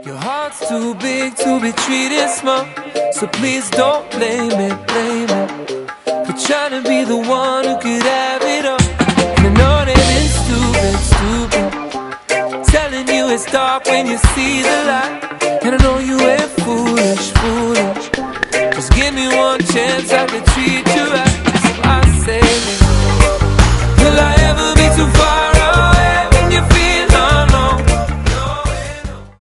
Your heart's too big to be treated small, so please don't blame it for trying to be the one who could have it all. And I know that it's stupid, telling you it's dark when you see the light. And I know you ain't foolish. Just give me one chance, I could treat you right.